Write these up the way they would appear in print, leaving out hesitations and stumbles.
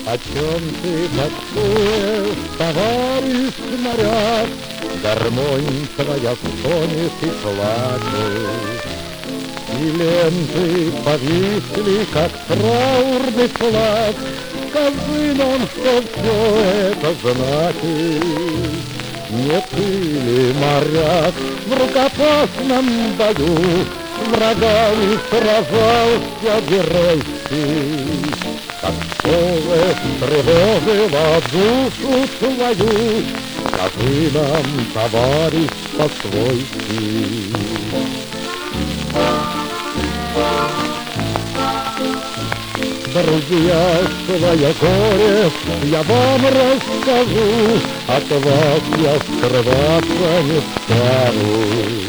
О чем ты тоскуешь, товарищ моряк? Гармонь твоя стонет и плачет, и ленты повисли, как траурный флаг. Скажи нам, что все это значит. Не ты ли, моряк, в рукопашном бою с врагами сражался геройски? Как солнце тревожило душу твою, скажи нам, товарищ, по-свойски. Друзья, свое горе я вам расскажу, от вас я скрываться не стану.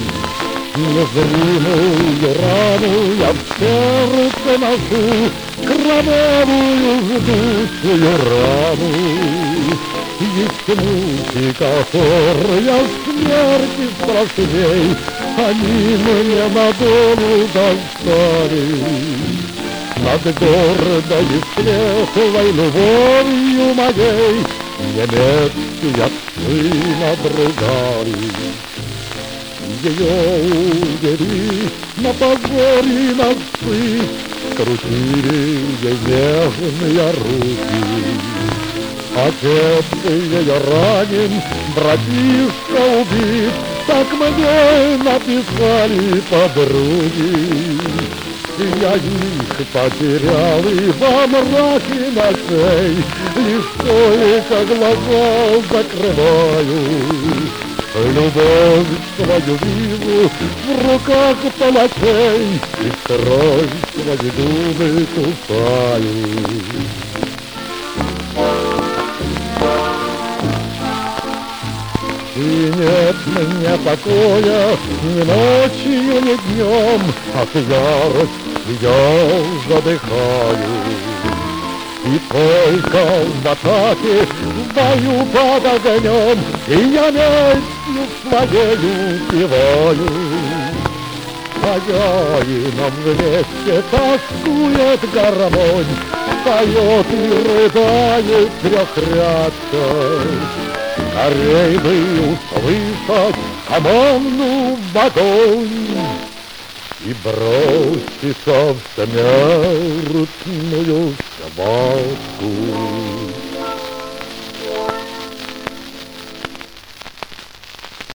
Незримую рану я в сердце ношу, кровавую жгучую рану. Есть муки, которые смерти страшней, они мне на долу достались. Над гордой и светлой любовью моей немецкие псы надругались. Ее увели на позоре носы, крутили ей нежные руки. Отец ее ранен, братишка убит, так мне написали подруги. Я их потерял и во мраке ночей лишь только глаза закрываю. Любовь свою вижу в руках палачей, и строй свои губы кусаю. И нет мне покоя ни ночью, ни днем, от ярости я задыхаю. И только в атаке, в бою под огнем, и я местью своею певаю. Хозяином вместе тоскует гармонь, поет и рыдает трехрядка. Скорей бы услышать команду в огонь и броситься в смертную схватку.